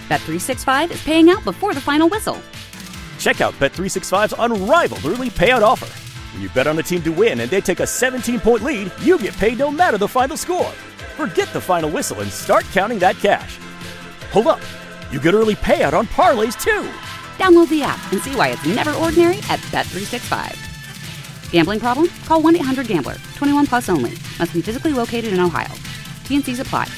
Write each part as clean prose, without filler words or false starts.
Bet365 is paying out before the final whistle. Check out Bet365's unrivaled early payout offer. When you bet on a team to win and they take a 17-point lead, you get paid no matter the final score. Forget the final whistle and start counting that cash. Hold up. You get early payout on parlays, too. Download the app and see why it's never ordinary at Bet365. Gambling problem? Call 1-800-GAMBLER. 21 plus only. Must be physically located in Ohio. T&Cs apply.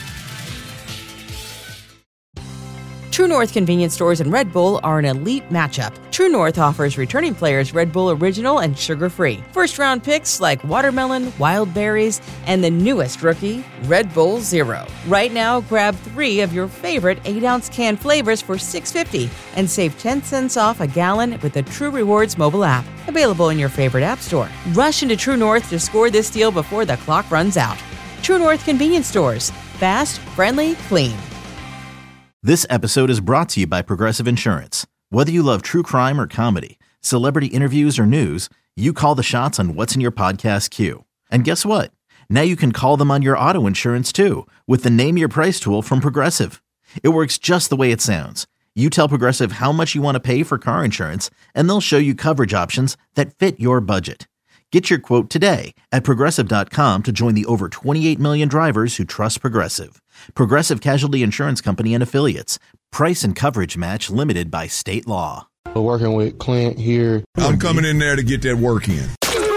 True North convenience stores and Red Bull are an elite matchup. True North offers returning players Red Bull Original and sugar-free. First-round picks like watermelon, wild berries, and the newest rookie, Red Bull Zero. Right now, grab 3 of your favorite 8-ounce can flavors for $6.50 and save 10 cents off a gallon with the True Rewards mobile app. Available in your favorite app store. Rush into True North to score this deal before the clock runs out. True North convenience stores. Fast, friendly, clean. This episode is brought to you by Progressive Insurance. Whether you love true crime or comedy, celebrity interviews or news, you call the shots on what's in your podcast queue. And guess what? Now you can call them on your auto insurance too with the Name Your Price tool from Progressive. It works just the way it sounds. You tell Progressive how much you want to pay for car insurance, and they'll show you coverage options that fit your budget. Get your quote today at Progressive.com to join the over 28 million drivers who trust Progressive. Progressive Casualty Insurance Company and Affiliates. Price and coverage match limited by state law. We're working with Clint here. I'm coming in there to get that work in.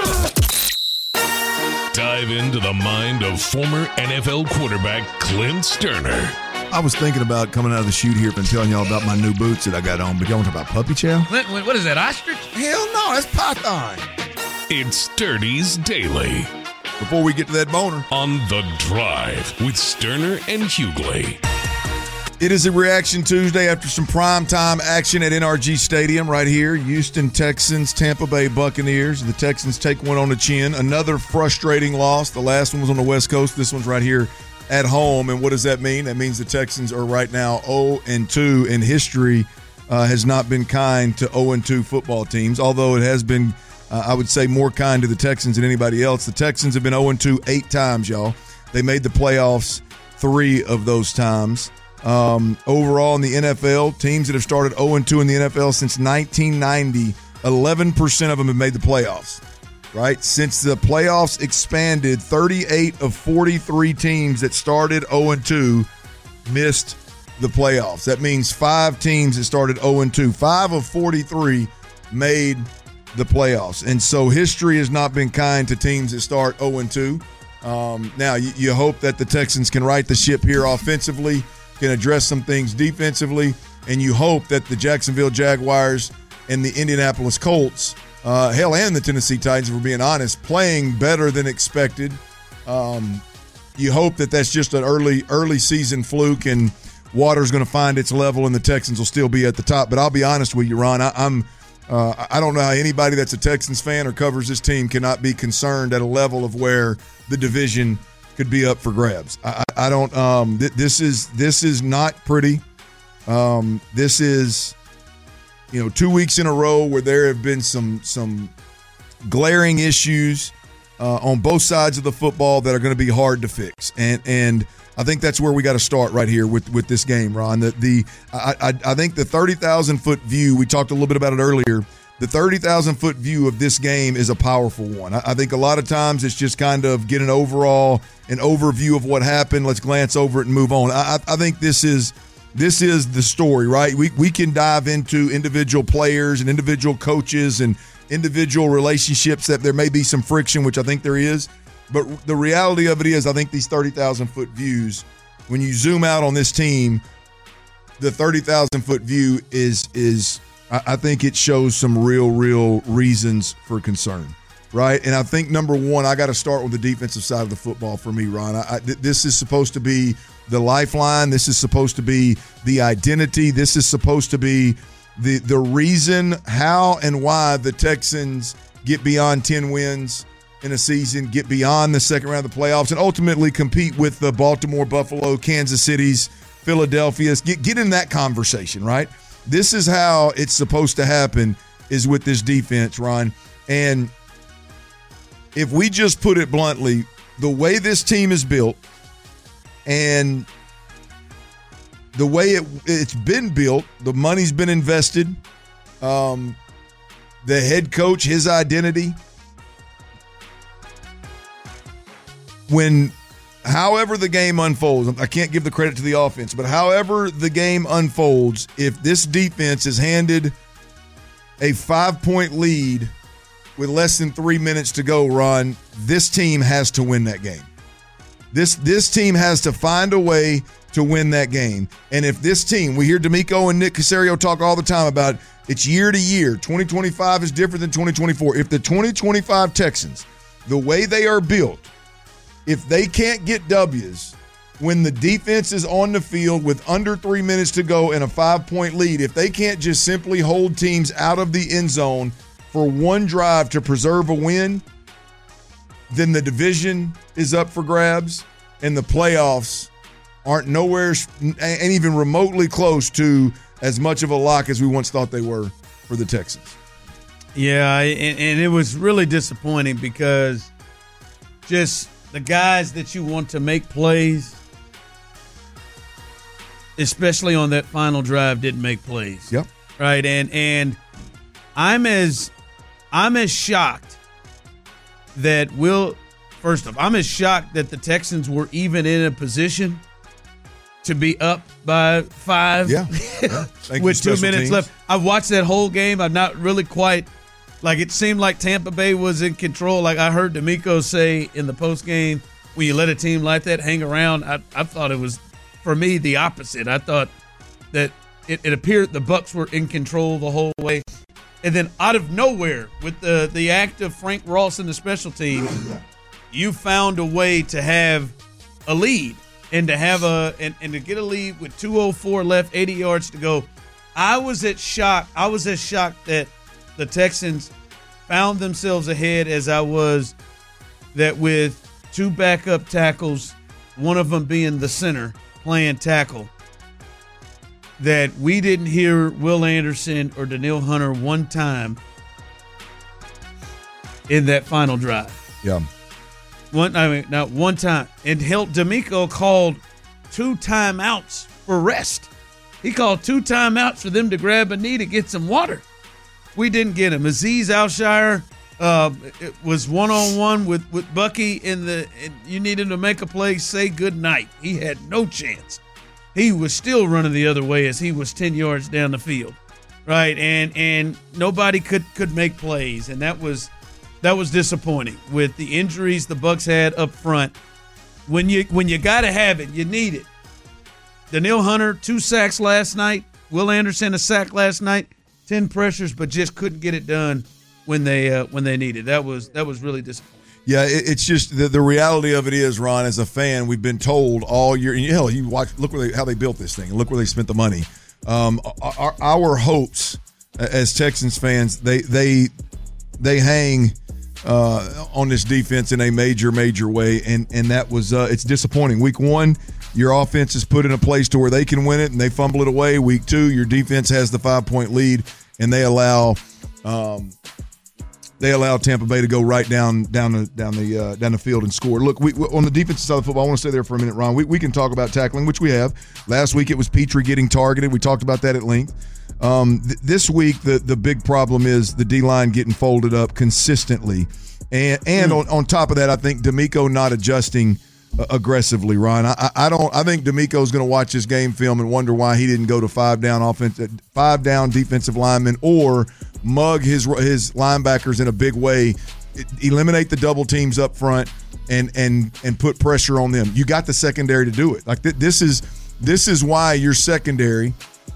Dive into the mind of former NFL quarterback Clint Sterner. I was thinking about coming out of the chute here and telling y'all about my new boots that I got on, but y'all want to talk about puppy chow? What is that, ostrich? Hell no, that's python. It's Sturdy's Daily. Before we get to that boner. On The Drive with Sterner and Hughley. It is a Reaction Tuesday after some primetime action at NRG Stadium right here. Houston Texans, Tampa Bay Buccaneers. The Texans take one on the chin. Another frustrating loss. The last one was on the West Coast. This one's right here at home. And what does that mean? That means the Texans are right now 0-2, and history has not been kind to 0-2 football teams, although it has been I would say more kind to the Texans than anybody else. The Texans have been 0-2 8 times, y'all. They made the playoffs 3 of those times. Overall in the NFL, teams that have started 0-2 in the NFL since 1990, 11% of them have made the playoffs, right? Since the playoffs expanded, 38 of 43 teams that started 0-2 missed the playoffs. That means 5 teams that started 0-2. 5 of 43 made the playoffs. And so history has not been kind to teams that start 0-2. Now, you hope that the Texans can right the ship here offensively, can address some things defensively, and you hope that the Jacksonville Jaguars and the Indianapolis Colts, and the Tennessee Titans, if we're being honest, playing better than expected. You hope that that's just an early season fluke and water's going to find its level and the Texans will still be at the top. But I'll be honest with you, Ron, I don't know how anybody that's a Texans fan or covers this team cannot be concerned at a level of where the division could be up for grabs. I don't. This is not pretty. This is, 2 weeks in a row where there have been some glaring issues on both sides of the football that are going to be hard to fix, and I think that's where we got to start right here with this game, Ron. I think the 30,000-foot view, we talked a little bit about it earlier, the 30,000-foot view of this game is a powerful one. I think a lot of times it's just kind of get an overview of what happened, let's glance over it and move on. I think this is the story, right? We can dive into individual players and individual coaches and individual relationships that there may be some friction, which I think there is. But the reality of it is, I think these 30,000-foot views, when you zoom out on this team, the 30,000-foot view is I think it shows some real reasons for concern, right? And I think, number one, I got to start with the defensive side of the football for me, Ron. This is supposed to be the lifeline. This is supposed to be the identity. This is supposed to be the reason how and why the Texans get beyond 10 wins in a season, get beyond the second round of the playoffs, and ultimately compete with the Baltimore, Buffalo, Kansas Cities, Philadelphia's. Get in that conversation, right? This is how it's supposed to happen, is with this defense, Ron. And if we just put it bluntly, the way this team is built and the way it's been built, the money's been invested, the head coach, his identity. However the game unfolds, I can't give the credit to the offense, but however the game unfolds, if this defense is handed a 5-point lead with less than 3 minutes to go, Ron, this team has to win that game. This team has to find a way to win that game. And if this team, we hear D'Amico and Nick Caserio talk all the time about it's year to year. 2025 is different than 2024. If the 2025 Texans, the way they are built, if they can't get W's when the defense is on the field with under 3 minutes to go and a 5-point lead, if they can't just simply hold teams out of the end zone for one drive to preserve a win, then the division is up for grabs and the playoffs aren't nowhere and even remotely close to as much of a lock as we once thought they were for the Texans. Yeah, and it was really disappointing because just the guys that you want to make plays, especially on that final drive, didn't make plays. Yep. Right, and I'm as shocked that I'm as shocked that the Texans were even in a position to be up by 5 with 2 minutes left. I've watched that whole game. I'm not really quite – like it seemed like Tampa Bay was in control. Like I heard D'Amico say in the postgame, when you let a team like that hang around, I thought it was, for me, the opposite. I thought that it appeared the Bucs were in control the whole way. And then out of nowhere, with the act of Frank Ross and the special team, you found a way to have a lead and to have and to get a lead with 2:04 left, 80 yards to go. I was as shocked that the Texans found themselves ahead as I was that with 2 backup tackles, one of them being the center playing tackle, that we didn't hear Will Anderson or Danielle Hunter one time in that final drive. Yeah. Not one time. And D'Amico called 2 timeouts for rest. He called 2 timeouts for them to grab a knee to get some water. We didn't get him. Azeez Al-Shaair it was one-on-one with Bucky and you needed to make a play, say good night. He had no chance. He was still running the other way as he was 10 yards down the field, right? And nobody could make plays, and that was disappointing with the injuries the Bucs had up front. When you got to have it, you need it. Danielle Hunter, 2 sacks last night. Will Anderson, a sack last night. 10 pressures, but just couldn't get it done when they needed. That was really disappointing. Yeah, it's just the reality of it is, Ron, as a fan, we've been told all year. And hell, you watch, look how they built this thing, and look where they spent the money. Our hopes as Texans fans, they hang on this defense in a major way, and that was it's disappointing. Week 1, your offense is put in a place to where they can win it, and they fumble it away. Week 2, your defense has the 5-point lead, and they allow Tampa Bay to go right down the field and score. Look, we on the defensive side of the football, I want to stay there for a minute, Ron. We can talk about tackling, which we have. Last week it was Petrie getting targeted. We talked about that at length. This week the big problem is the D-line getting folded up consistently, and on top of that, I think D'Amico not adjusting aggressively, Ron. I think D'Amico's going to watch this game film and wonder why he didn't go to 5 down defensive linemen or mug his linebackers in a big way, eliminate the double teams up front and put pressure on them. You got the secondary to do it. Like this is why your secondary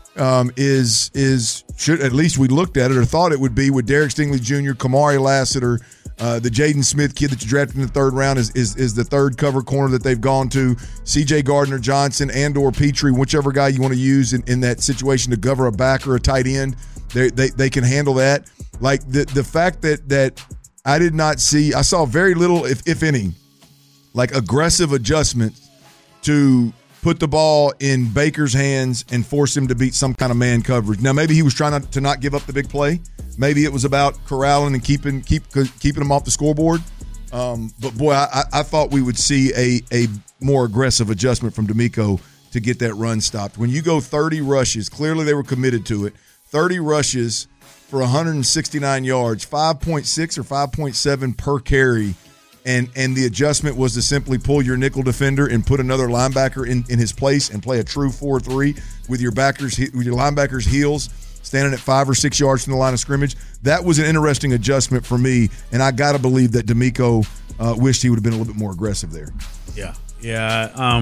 should, at least we looked at it or thought it would be, with Derek Stingley Jr., Kamari Lassiter, the Jaden Smith kid that you drafted in the 3rd round is the 3rd cover corner that they've gone to. C.J. Gardner-Johnson and or Petrie, whichever guy you want to use in that situation to cover a back or a tight end, they can handle that. Like the fact that I did not see, I saw very little, if any, like aggressive adjustments to put the ball in Baker's hands and force him to beat some kind of man coverage. Now, maybe he was trying to not give up the big play. Maybe it was about corralling and keeping him off the scoreboard. But boy, I thought we would see a more aggressive adjustment from D'Amico to get that run stopped. When you go 30 rushes, clearly they were committed to it. 30 rushes for 169 yards, 5.6 or 5.7 per carry, and the adjustment was to simply pull your nickel defender and put another linebacker in his place and play a true 4-3 with your linebackers' heels standing at 5 or 6 yards from the line of scrimmage. That was an interesting adjustment for me, and I got to believe that D'Amico wished he would have been a little bit more aggressive there. Yeah.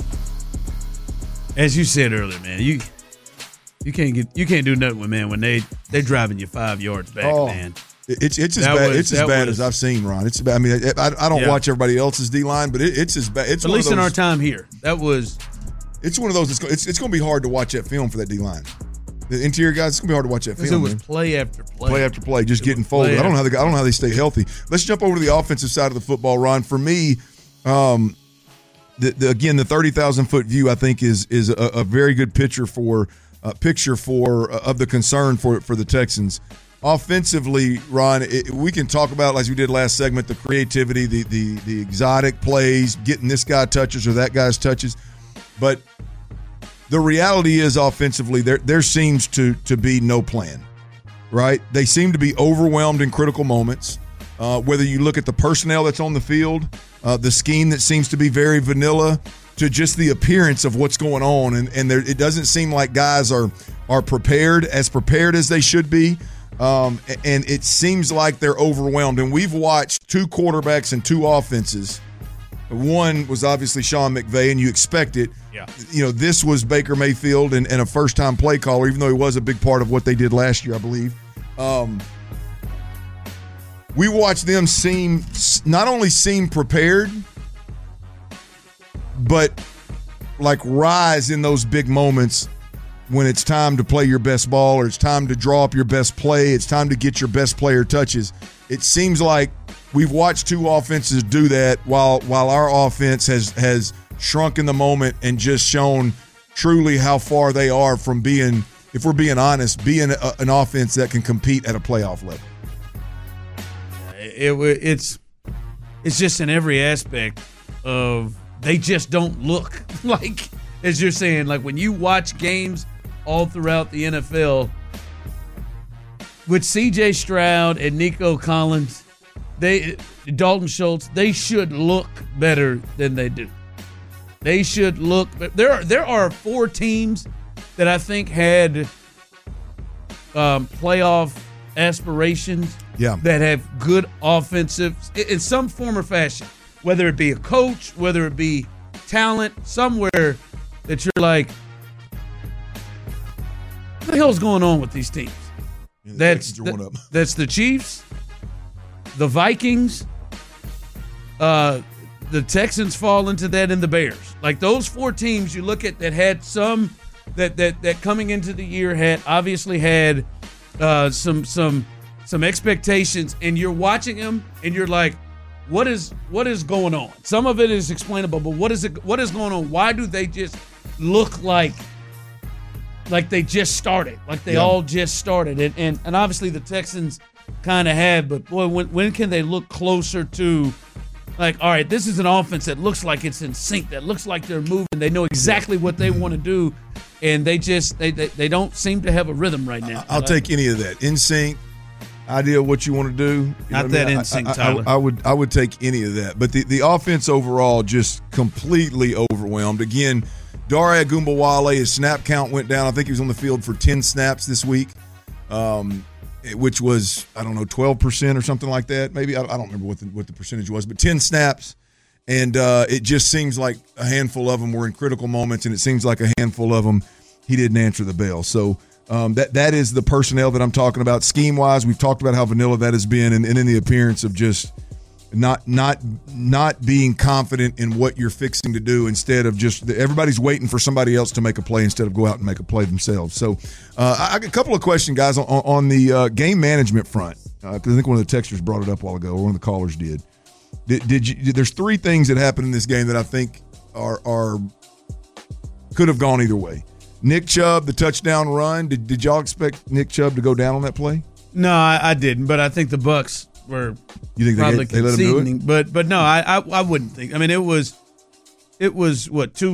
As you said earlier, man, you can't do nothing with, man, when they driving you 5 yards back, man. It's as bad. It's as bad as I've seen, Ron. It's bad. I mean, I don't watch everybody else's D line, but it's as bad. It's at least in our time here. It's one of those. It's going to be hard to watch that film for that D line. The interior guys, it's going to be hard to watch that film. It was play after play, just getting folded. I don't know how they stay healthy. Let's jump over to the offensive side of the football, Ron. For me, again, the 30,000-foot view I think is a very good picture of the concern for the Texans. Offensively, Ron, we can talk about, as we did last segment, the creativity, the exotic plays, getting this guy touches or that guy's touches. But the reality is, offensively, there seems to be no plan, right? They seem to be overwhelmed in critical moments. Whether you look at the personnel that's on the field, the scheme that seems to be very vanilla, to just the appearance of what's going on, and it doesn't seem like guys are prepared as they should be. And it seems like they're overwhelmed. And we've watched two quarterbacks and two offenses. One was obviously Sean McVay, and you expect it. Yeah. You know, this was Baker Mayfield and a first-time play caller, even though he was a big part of what they did last year, I believe. We watched them not only seem prepared, but like rise in those big moments when it's time to play your best ball, or it's time to draw up your best play, it's time to get your best player touches. It seems like we've watched two offenses do that while our offense has shrunk in the moment and just shown truly how far they are from being, if we're being honest, being an offense that can compete at a playoff level. It's just in every aspect of, they just don't look like, as you're saying, like when you watch games all throughout the NFL with C.J. Stroud and Nico Collins, Dalton Schultz, they should look better than they do. They should look. There are 4 teams that I think had playoff aspirations. Yeah. That have good offensive in some form or fashion, whether it be a coach, whether it be talent, somewhere that you're like, what the hell's going on with these teams? Yeah, that's the Chiefs, the Vikings, the Texans fall into that, and the Bears. Like those 4 teams you look at that had some that coming into the year had obviously had some expectations, and you're watching them and you're like, what is going on? Some of it is explainable, but what is going on? Why do they just look like they just started, like they all just started? And obviously the Texans kind of have, but boy, when can they look closer to, like, all right, this is an offense that looks like it's in sync, that looks like they're moving, they know exactly what they want to do, and they don't seem to have a rhythm right now. I'll take any of that. In sync, idea of what you want to do. Not that in sync, Tyler. I would take any of that. But the offense overall just completely overwhelmed. Again, Dare Ogunbowale, his snap count went down. I think he was on the field for 10 snaps this week, which was, 12% or something like that. Maybe I don't remember what the percentage was, but 10 snaps. And it just seems like a handful of them were in critical moments, and it seems like a handful of them he didn't answer the bell. So that is the personnel that I'm talking about. Scheme-wise, we've talked about how vanilla that has been, and in the appearance of just not being confident in what you're fixing to do, instead of just everybody's waiting for somebody else to make a play instead of go out and make a play themselves. So I got a couple of questions, guys, on the game management front, because I think one of the texters brought it up a while ago, or one of the callers did. There's 3 things that happened in this game that I think are could have gone either way. Nick Chubb, the touchdown run. Did y'all expect Nick Chubb to go down on that play? No, I didn't. But I think the Bucs were probably they let him do conceding. it? But no, I wouldn't think. I mean, it was what,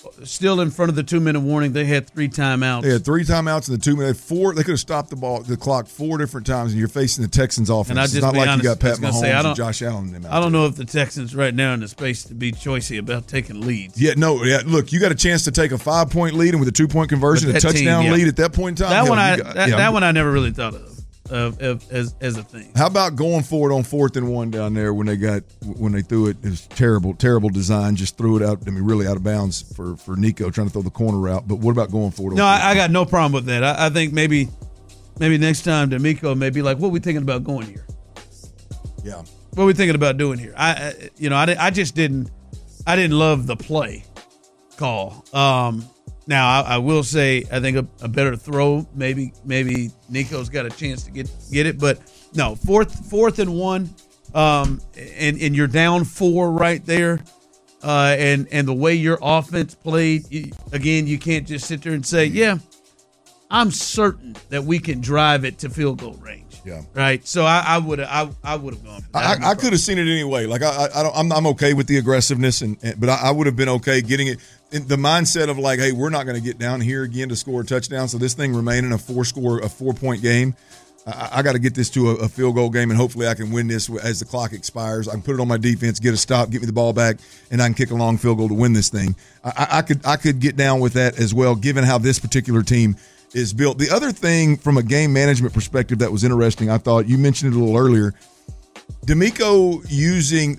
still in front of the 2-minute warning. They had 3 timeouts. They had 3 timeouts in the 2 minutes. 4. They could have stopped the clock 4 different times, and you're facing the Texans offense. And it's not like you got Pat Mahomes and Josh Allen. I don't know if the Texans right now are in the space to be choicey about taking leads. Yeah, no. Yeah, look, you got a chance to take a 5-point lead, and with a 2-point conversion, a touchdown lead at that point in time. That one I never really thought of as a thing. How about going for it on 4th and 1 down there when they threw it? It was terrible design. Just threw it out. I mean, really out of bounds for Nico trying to throw the corner route. But what about going for it? No, I got no problem with that. I think maybe next time DeMeco may be like, "What are we thinking about going here?" Yeah. What are we thinking about doing here? I just didn't love the play call. Now I will say I think a better throw. Maybe Nico's got a chance to get it, but no, fourth and 1, and you're down 4 right there, and the way your offense played, again, you can't just sit there and say, yeah, I'm certain that we can drive it to field goal range. Yeah. Right. So I would have gone. I could have seen it anyway. Like I'm okay with the aggressiveness, but I would have been okay getting it in the mindset of like, hey, we're not going to get down here again to score a touchdown. So this thing remaining a 4-point game. I got to get this to a field goal game, and hopefully I can win this as the clock expires. I can put it on my defense, get a stop, get me the ball back, and I can kick a long field goal to win this thing. I could get down with that as well, given how this particular team is built. The other thing from a game management perspective that was interesting, I thought, you mentioned it a little earlier, DeMeco using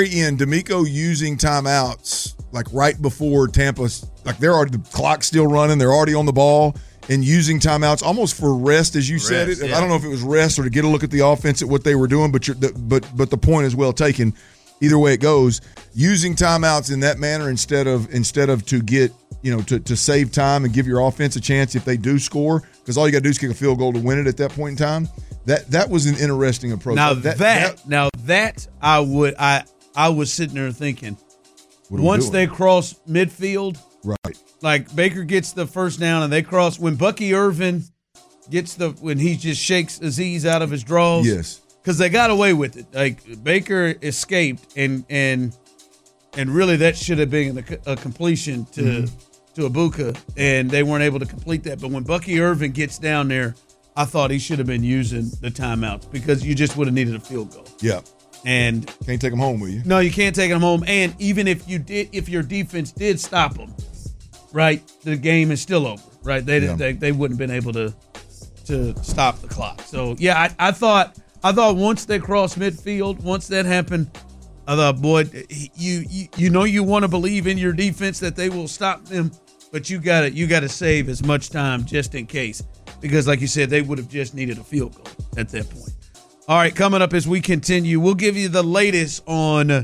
timeouts like right before Tampa, like the clock's still running, they're already on the ball, and using timeouts almost for rest, as you said it. Yeah. I don't know if it was rest or to get a look at the offense at what they were doing, but the point is well taken. Either way it goes, using timeouts in that manner instead of to get, to save time and give your offense a chance if they do score, because all you got to do is kick a field goal to win it at that point in time. That was an interesting approach. Now that I was sitting there thinking, once they cross midfield, right? Like Baker gets the first down and they cross, when Bucky Irvin when he just shakes Azeez out of his draws. Yes. Because they got away with it. Like Baker escaped, and really that should have been a completion to Ibuka, and they weren't able to complete that. But when Bucky Irvin gets down there, I thought he should have been using the timeouts, because you just would have needed a field goal. Yeah. And can't take them home, will you? No, you can't take them home. And even if your defense did stop them, right, the game is still over. Right? They wouldn't have been able to stop the clock. So yeah, I thought once they crossed midfield, once that happened, I thought, boy, you want to believe in your defense that they will stop them, but you got to save as much time just in case, because like you said, they would have just needed a field goal at that point. All right, coming up as we continue, we'll give you the latest on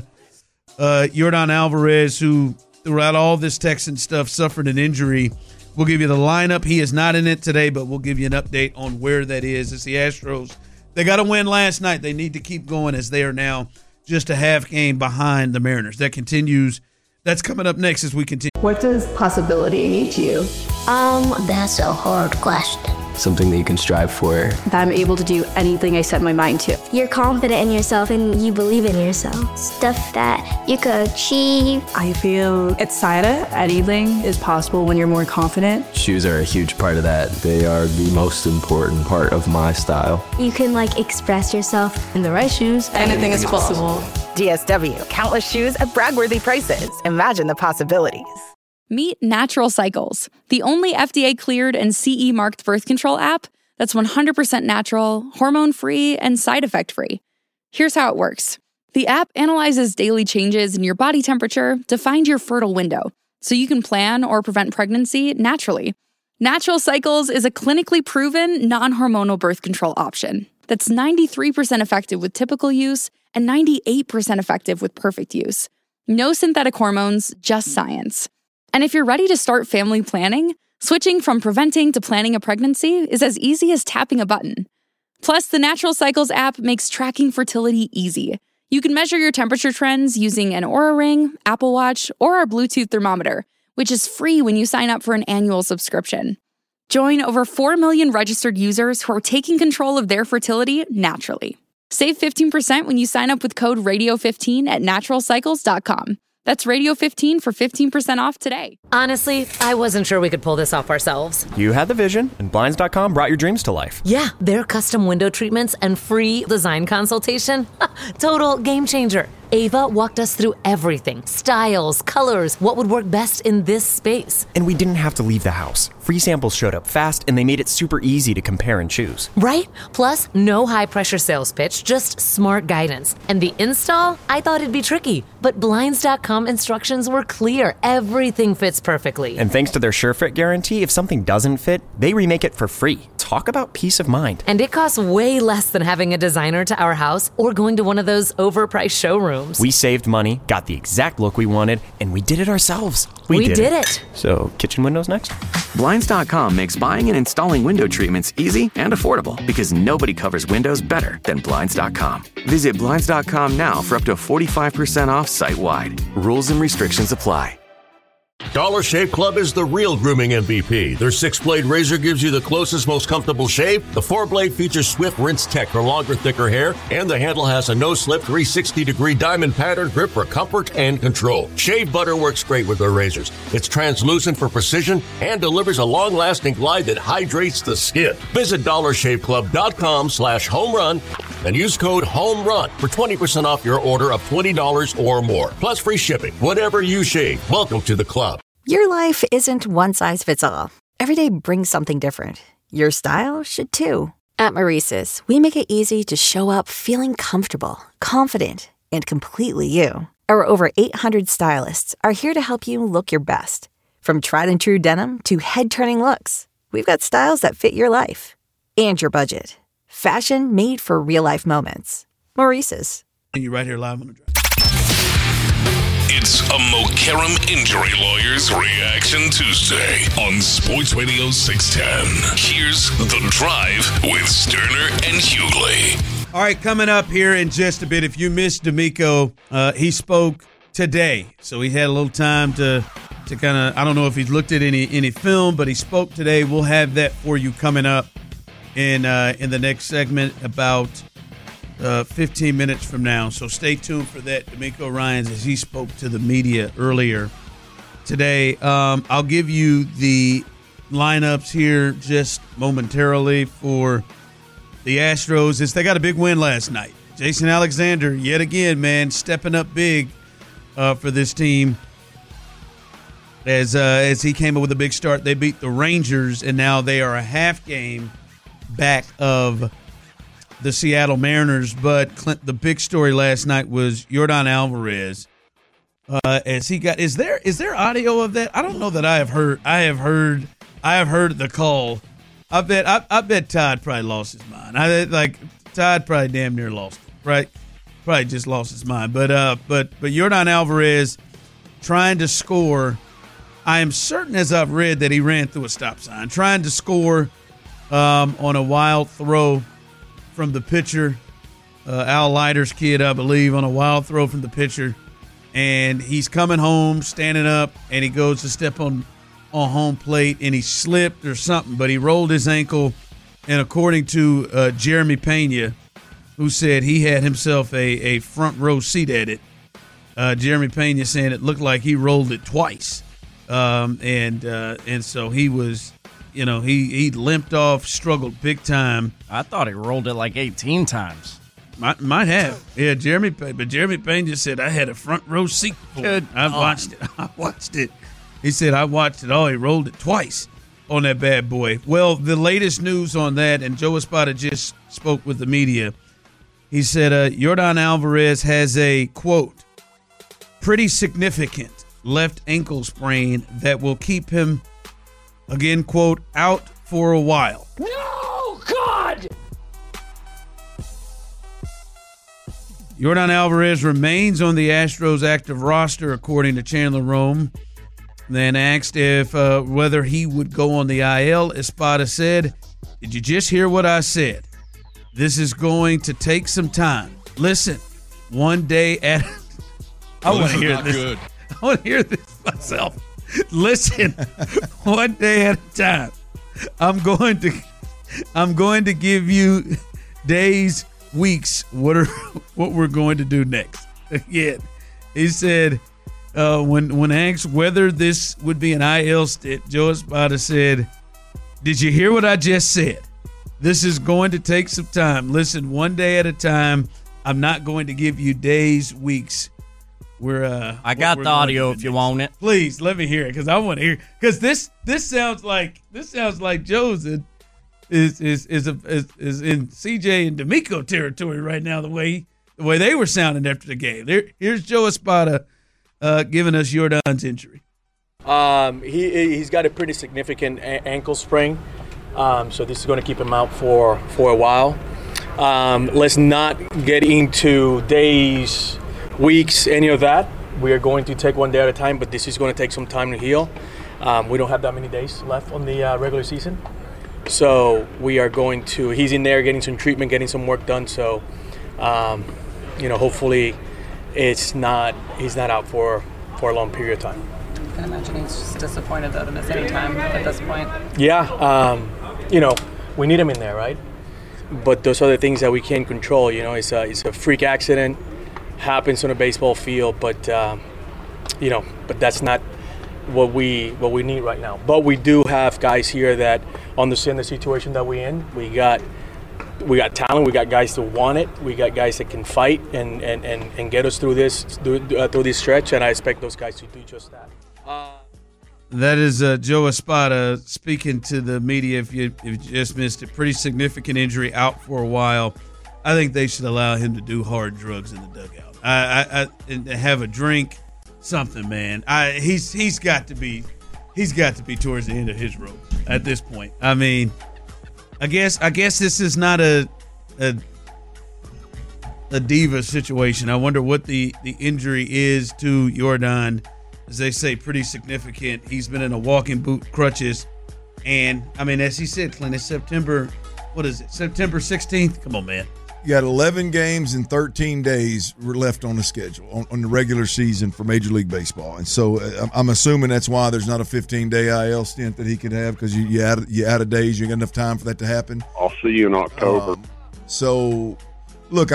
Yordan Alvarez, who throughout all this Texan stuff suffered an injury. We'll give you the lineup. He is not in it today, but we'll give you an update on where that is. It's the Astros. They got to win last night. They need to keep going, as they are now just a half game behind the Mariners. That continues. That's coming up next as we continue. What does possibility mean to you? That's a hard question. Something that you can strive for. That I'm able to do anything I set my mind to. You're confident in yourself and you believe in yourself. Stuff that you could achieve. I feel excited. Anything is possible when you're more confident. Shoes are a huge part of that. They are the most important part of my style. You can express yourself. In the right shoes, anything is possible. DSW, countless shoes at brag-worthy prices. Imagine the possibilities. Meet Natural Cycles, the only FDA-cleared and CE-marked birth control app that's 100% natural, hormone-free, and side-effect-free. Here's how it works. The app analyzes daily changes in your body temperature to find your fertile window, so you can plan or prevent pregnancy naturally. Natural Cycles is a clinically proven, non-hormonal birth control option that's 93% effective with typical use and 98% effective with perfect use. No synthetic hormones, just science. And if you're ready to start family planning, switching from preventing to planning a pregnancy is as easy as tapping a button. Plus, the Natural Cycles app makes tracking fertility easy. You can measure your temperature trends using an Oura Ring, Apple Watch, or our Bluetooth thermometer, which is free when you sign up for an annual subscription. Join over 4 million registered users who are taking control of their fertility naturally. Save 15% when you sign up with code RADIO15 at naturalcycles.com. That's Radio 15 for 15% off today. Honestly, I wasn't sure we could pull this off ourselves. You had the vision, and Blinds.com brought your dreams to life. Yeah, their custom window treatments and free design consultation. Total game changer. Ava walked us through everything. Styles, colors, what would work best in this space. And we didn't have to leave the house. Free samples showed up fast, and they made it super easy to compare and choose. Right? Plus, no high-pressure sales pitch, just smart guidance. And the install? I thought it'd be tricky, but Blinds.com instructions were clear. Everything fits perfectly. And thanks to their SureFit guarantee, if something doesn't fit, they remake it for free. Talk about peace of mind. And it costs way less than having a designer to our house or going to one of those overpriced showrooms. We saved money, got the exact look we wanted, and we did it ourselves. We did it. So, kitchen windows next? Blinds.com makes buying and installing window treatments easy and affordable because nobody covers windows better than Blinds.com. Visit Blinds.com now for up to 45% off site-wide. Rules and restrictions apply. Dollar Shave Club is the real grooming MVP. Their 6-blade razor gives you the closest, most comfortable shave. The 4-blade features swift rinse tech for longer, thicker hair, and the handle has a no-slip 360-degree diamond pattern grip for comfort and control. Shave butter works great with their razors. It's translucent for precision and delivers a long-lasting glide that hydrates the skin. Visit DollarShaveClub.com/homerun and use code HOMERUN for 20% off your order of $20 or more. Plus free shipping. Whatever you shave, welcome to the club. Your life isn't one size fits all. Every day brings something different. Your style should too. At Maurice's, we make it easy to show up feeling comfortable, confident, and completely you. Our over 800 stylists are here to help you look your best. From tried and true denim to head-turning looks, we've got styles that fit your life and your budget. Fashion made for real-life moments. Maurice's. You right here live on the drive. It's a Mokaram Injury Lawyers Reaction Tuesday on Sports Radio 610. Here's The Drive with Sterner and Hughley. All right, coming up here in just a bit. If you missed D'Amico, he spoke today, so he had a little time to kind of, I don't know if he's looked at any film, but he spoke today. We'll have that for you coming up in the next segment about 15 minutes from now. So stay tuned for that. D'Amico Ryans, as he spoke to the media earlier today. I'll give you the lineups here just momentarily for the Astros. They got a big win last night. Jason Alexander, yet again, man, stepping up big for this team. As he came up with a big start, they beat the Rangers, and now they are a half game back of the Seattle Mariners. But Clint, the big story last night was Yordan Alvarez. As he got, is there audio of that? I don't know that I have heard the call. I bet Todd probably lost his mind. Todd probably damn near lost it, right? Probably just lost his mind. But Yordan Alvarez trying to score. I am certain, as I've read, that he ran through a stop sign, trying to score on a wild throw from the pitcher, Al Leiter's kid, I believe, on a wild throw from the pitcher. And he's coming home, standing up, and he goes to step on home plate, and he slipped or something, but he rolled his ankle. And according to Jeremy Pena, who said he had himself a front row seat at it, Jeremy Pena saying it looked like he rolled it twice. And so he was, he limped off, struggled big time. I thought he rolled it like 18 times. Might have. Yeah, Jeremy Pena just said, I had a front row seat for it. I watched it. He said, I watched it all. He rolled it twice on that bad boy. Well, the latest news on that, and Joe Espada just spoke with the media. He said, Yordan Alvarez has a, quote, pretty significant left ankle sprain that will keep him, again, quote, out for a while. No, God! Yordan Alvarez remains on the Astros active roster, according to Chandler Rome. Then asked if whether he would go on the IL, Espada said, did you just hear what I said? This is going to take some time. Listen, one day at I want to hear this. Good. I want to hear this myself. Listen, one day at a time. I'm going to give you days, weeks, what we're going to do next. Again, he said, When asked whether this would be an IL stint, Joe Espada said, "Did you hear what I just said? This is going to take some time. Listen, one day at a time. I'm not going to give you days, weeks. I got the audio if you want it. Please let me hear it because I want to hear. Because this sounds like Joe's is in CJ and D'Amico territory right now. The way they were sounding after the game. Here's Joe Espada giving us Yordan's injury. He's got a pretty significant ankle sprain, so this is going to keep him out for a while. Let's not get into days, weeks, any of that. We are going to take one day at a time, but this is going to take some time to heal. We don't have that many days left on the regular season, so we are going to. He's in there getting some treatment, getting some work done. So, hopefully, he's not out for a long period of time. I can imagine he's just disappointed though to miss any time at this point. Yeah, we need him in there, right? But those are the things that we can't control. It's a freak accident, happens on a baseball field, but but that's not what we need right now. But we do have guys here that understand the situation that we're in. We got talent. We got guys that want it. We got guys that can fight and get us through this stretch. And I expect those guys to do just that. That is Joe Espada speaking to the media. If you just missed it, pretty significant injury, out for a while. I think they should allow him to do hard drugs in the dugout. And have a drink, something, man. He's got to be towards the end of his rope at this point. I mean, I guess this is not a diva situation. I wonder what the injury is to Yordan. As they say, pretty significant. He's been in a walking boot, crutches. And, I mean, as he said, Clint, it's September 16th? Come on, man. You got 11 games and 13 days left on the schedule, on the regular season for Major League Baseball. And so I'm assuming that's why there's not a 15-day IL stint that he could have, because you out of days, you got enough time for that to happen. I'll see you in October. So, look,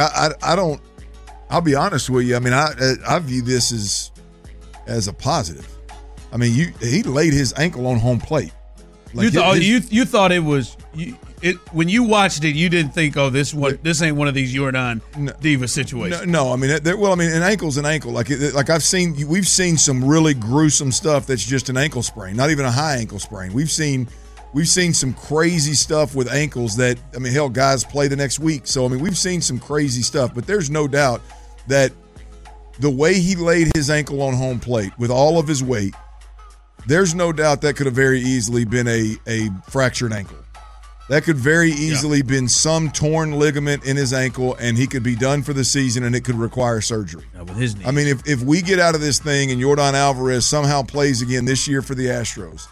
I'll be honest with you. I mean, I view this as a positive. I mean, he laid his ankle on home plate. Like you thought it was when you watched it, you didn't think, oh, this ain't one of these Yordan diva situations. No, I mean, an ankle's an ankle. We've seen some really gruesome stuff that's just an ankle sprain, not even a high ankle sprain. We've seen some crazy stuff with ankles that, I mean, hell, guys play the next week. So I mean, we've seen some crazy stuff, but there's no doubt that the way he laid his ankle on home plate with all of his weight, there's no doubt that could have very easily been a fractured ankle. That could very easily been some torn ligament in his ankle, and he could be done for the season, and it could require surgery. With his knee. I mean, if we get out of this thing and Yordan Alvarez somehow plays again this year for the Astros,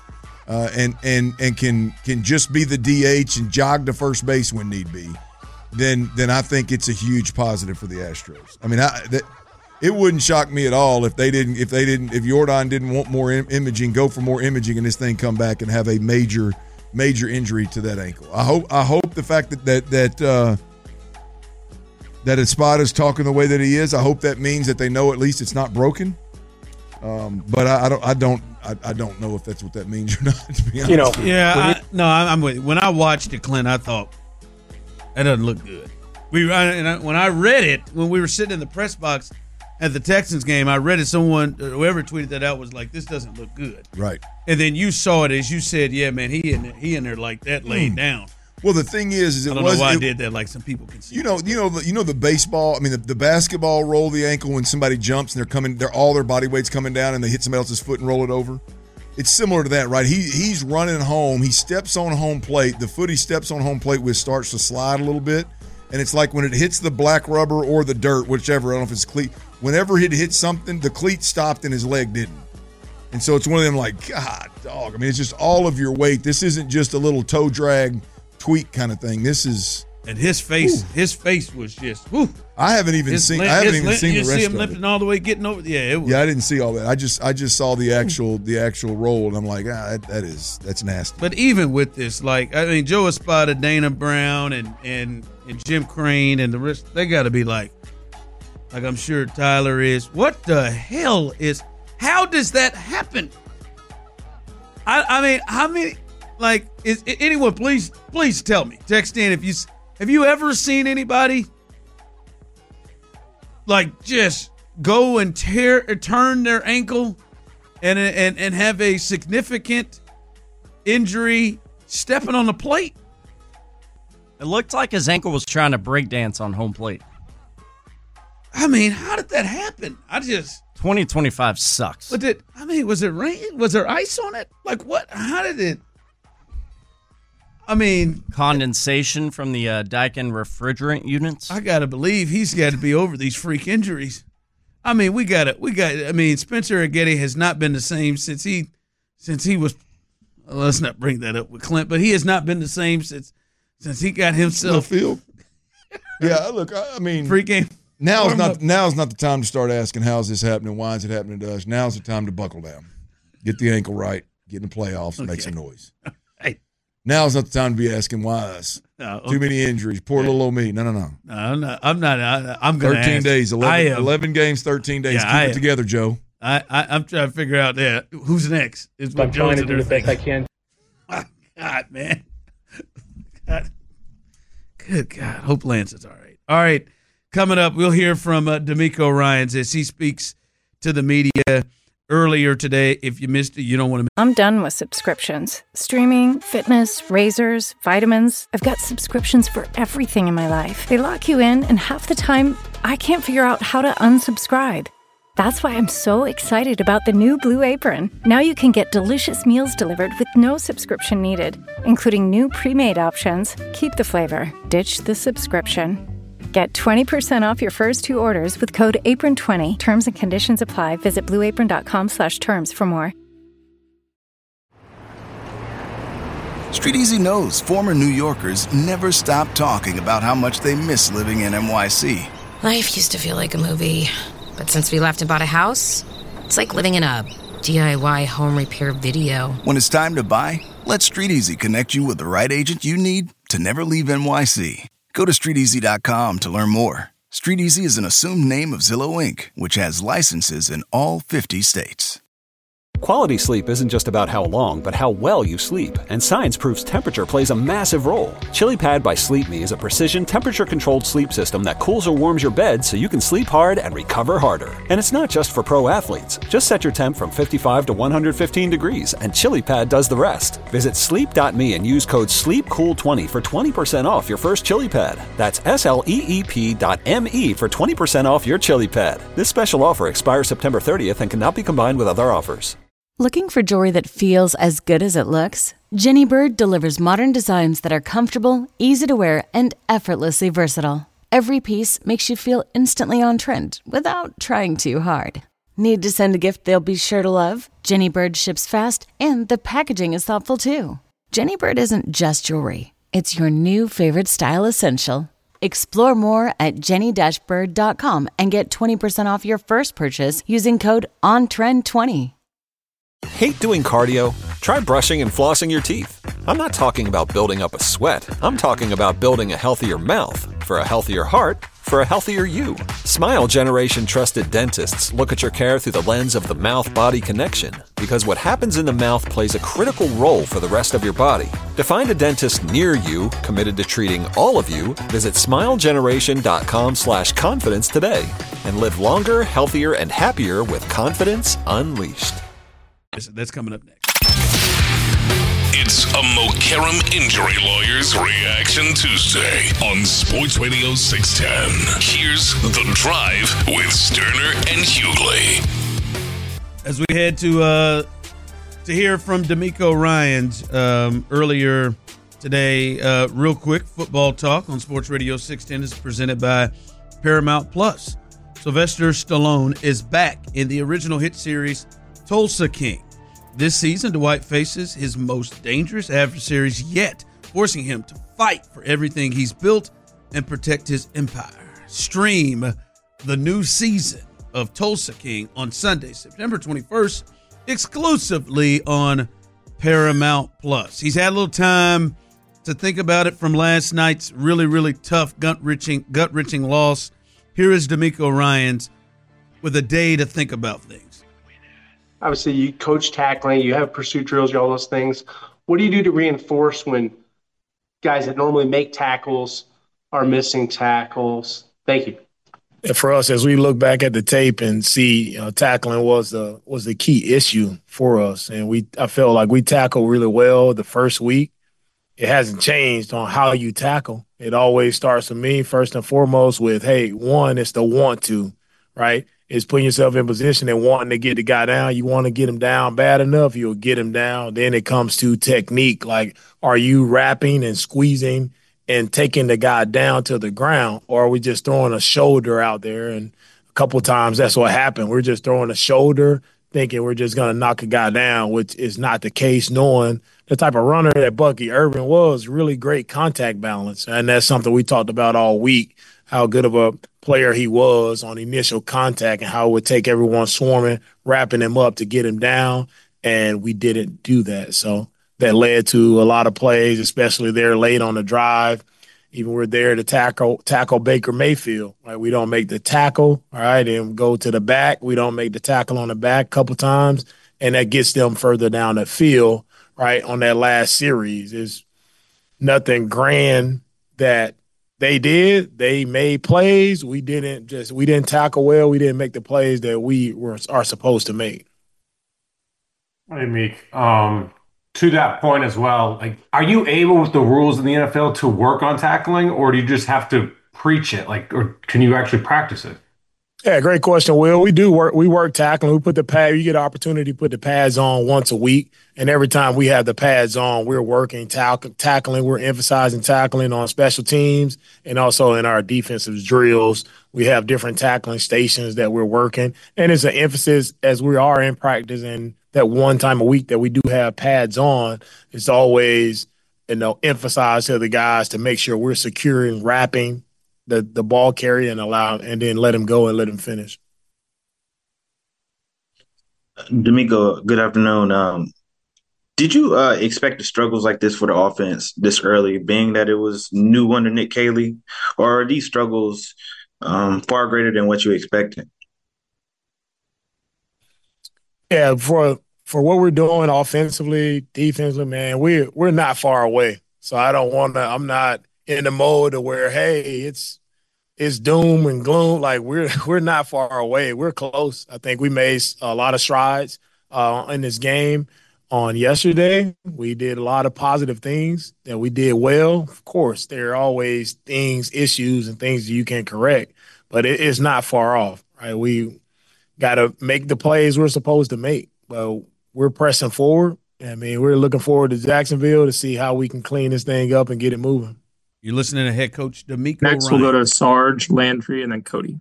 and can just be the DH and jog to first base when need be, then I think it's a huge positive for the Astros. I mean, it wouldn't shock me at all if Yordan didn't want more imaging, go for more imaging, and this thing come back and have a major injury to that ankle. I hope the fact that Espada's talking the way that he is, I hope that means that they know at least it's not broken. But I don't know if that's what that means or not, to be honest. I'm with you. When I watched it, Clint, I thought that doesn't look good. When I read it, when we were sitting in the press box at the Texans game, I read it. Whoever tweeted that out was like, "This doesn't look good." Right. And then you saw it as you said, "Yeah, man, he in there like that, laid down." Well, the thing is I don't know why I did that. Like some people can see. You know the baseball. I mean, the basketball roll the ankle when somebody jumps and they're all their body weight's coming down and they hit somebody else's foot and roll it over. It's similar to that, right? He's running home. He steps on home plate. The foot he steps on home plate with starts to slide a little bit, and it's like when it hits the black rubber or the dirt, whichever. I don't know if it's cleat. Whenever it hit something, the cleat stopped and his leg didn't. And so it's one of them like, God, dog. I mean, it's just all of your weight. This isn't just a little toe drag tweak kind of thing. This is. And his face was just. Whew. I haven't even seen the rest of it. You see him limping all the way, getting over. Yeah, it was. Yeah, I didn't see all that. I just saw the actual roll, and I'm like, that's nasty. But even with this, like, I mean, Joe Espada, Dana Brown, and Jim Crane, and the rest, they got to be like I'm sure Tyler is. What the hell is? How does that happen? I mean, how many? Like, is anyone? Please tell me. Text in have you ever seen anybody like just go and turn their ankle and have a significant injury stepping on the plate? It looked like his ankle was trying to break dance on home plate. I mean, how did that happen? 2025 sucks. Was it rain? Was there ice on it? Like what? How did it? I mean, condensation from the Daikin refrigerant units. I gotta believe he's got to be over these freak injuries. I mean, I mean, Spencer Aggetti has not been the same since he was. Well, let's not bring that up with Clint, but he has not been the same since he got himself field. Yeah, look, I mean, free game. Now's not the time to start asking how's this happening, why is it happening to us. Now's the time to buckle down, get the ankle right, get in the playoffs, and make some noise. Hey. Now's not the time to be asking why us. No, Too many injuries. Poor little old me. No. I'm not. I'm going to 13 days, 11 games, 13 days. Yeah, Keep it together, Joe. I'm trying to figure out who's next. I'm trying to do the best I can. God, man. God. Good God. Hope Lance is all right. All right. Coming up, we'll hear from D'Amico Ryans as he speaks to the media earlier today. If you missed it, you don't want to. I'm done with subscriptions. Streaming, fitness, razors, vitamins. I've got subscriptions for everything in my life. They lock you in, and half the time, I can't figure out how to unsubscribe. That's why I'm so excited about the new Blue Apron. Now you can get delicious meals delivered with no subscription needed, including new pre-made options. Keep the flavor, ditch the subscription. Get 20% off your first 2 orders with code APRON20. Terms and conditions apply. Visit blueapron.com/terms for more. StreetEasy knows former New Yorkers never stop talking about how much they miss living in NYC. Life used to feel like a movie, but since we left and bought a house, it's like living in a DIY home repair video. When it's time to buy, let StreetEasy connect you with the right agent you need to never leave NYC. Go to StreetEasy.com to learn more. StreetEasy is an assumed name of Zillow Inc., which has licenses in all 50 states. Quality sleep isn't just about how long, but how well you sleep. And science proves temperature plays a massive role. ChiliPad by Sleep Me is a precision temperature-controlled sleep system that cools or warms your bed so you can sleep hard and recover harder. And it's not just for pro athletes. Just set your temp from 55 to 115 degrees, and ChiliPad does the rest. Visit sleep.me and use code SLEEPCOOL20 for 20% off your first ChiliPad. That's SLEEP.me for 20% off your ChiliPad. This special offer expires September 30th and cannot be combined with other offers. Looking for jewelry that feels as good as it looks? Jenny Bird delivers modern designs that are comfortable, easy to wear, and effortlessly versatile. Every piece makes you feel instantly on trend without trying too hard. Need to send a gift they'll be sure to love? Jenny Bird ships fast, and the packaging is thoughtful too. Jenny Bird isn't just jewelry. It's your new favorite style essential. Explore more at jenny-bird.com and get 20% off your first purchase using code ONTREND20. Hate doing cardio? Try brushing and flossing your teeth. I'm not talking about building up a sweat. I'm talking about building a healthier mouth for a healthier heart for a healthier you. Smile Generation trusted dentists look at your care through the lens of the mouth-body connection, because what happens in the mouth plays a critical role for the rest of your body. To find a dentist near you committed to treating all of you, visit smilegeneration.com/confidence today and live longer, healthier, and happier with confidence unleashed. That's coming up next. It's a Mokaram Injury Lawyers Reaction Tuesday on Sports Radio 610. Here's The Drive with Sterner and Hughley. As we head to hear from D'Amico Ryans earlier today, real quick, football talk on Sports Radio 610 is presented by Paramount Plus. Sylvester Stallone is back in the original hit series Tulsa King. This season, Dwight faces his most dangerous adversaries yet, forcing him to fight for everything he's built and protect his empire. Stream the new season of Tulsa King on Sunday, September 21st, exclusively on Paramount Plus. He's had a little time to think about it from last night's really, really tough, gut-wrenching loss. Here is D'Amico Ryans with a day to think about things. obviously you coach tackling, you have pursuit drills, all those things. What do you do to reinforce when guys that normally make tackles are missing tackles? Thank you. For us, as we look back at the tape and see, tackling was the key issue for us, and I felt like we tackled really well the first week. It hasn't changed on how you tackle. It always starts with me first and foremost with, hey, one, it's the want to, right? It's putting yourself in position and wanting to get the guy down. You want to get him down bad enough, you'll get him down. Then it comes to technique, like are you wrapping and squeezing and taking the guy down to the ground, or are we just throwing a shoulder out there? And a couple times that's what happened. We're just throwing a shoulder thinking we're just going to knock a guy down, which is not the case, knowing the type of runner that Bucky Irvin was, really great contact balance. And that's something we talked about all week, how good of a player he was on initial contact and how it would take everyone swarming, wrapping him up to get him down. And we didn't do that. So that led to a lot of plays, especially there late on the drive. Even we're there to tackle Baker Mayfield. Right? We don't make the tackle, all right, and go to the back. We don't make the tackle on the back a couple times, and that gets them further down the field, right, on that last series. There's nothing grand that they did. They made plays. We didn't tackle well. We didn't make the plays that we are supposed to make. Hey, Meek. To that point as well, like, are you able with the rules in the NFL to work on tackling, or do you just have to preach it? Like, or can you actually practice it? Yeah, great question, Will. We do work. We work tackling. We put the pad. You get an opportunity to put the pads on once a week, and every time we have the pads on, we're working tackling. We're emphasizing tackling on special teams and also in our defensive drills. We have different tackling stations that we're working, and it's an emphasis as we are in practice. And that one time a week that we do have pads on, it's always, emphasized to the guys to make sure we're securing, wrapping the ball carrier and then let him go and let him finish. D'Amico, good afternoon. Did you expect the struggles like this for the offense this early, being that it was new under Nick Caley, or are these struggles far greater than what you expected? Yeah, for what we're doing offensively, defensively, man, we're not far away. So I'm not in the mode of where, hey, it's doom and gloom. Like we're not far away. We're close. I think we made a lot of strides in this game on yesterday. We did a lot of positive things that we did well. Of course, there are always issues and things that you can correct, but it's not far off, right? We got to make the plays we're supposed to make. Well, we're pressing forward. I mean, we're looking forward to Jacksonville to see how we can clean this thing up and get it moving. You're listening to head coach D'Amico Next, Ryan. we'll go to Sarge, Landry, and then Cody.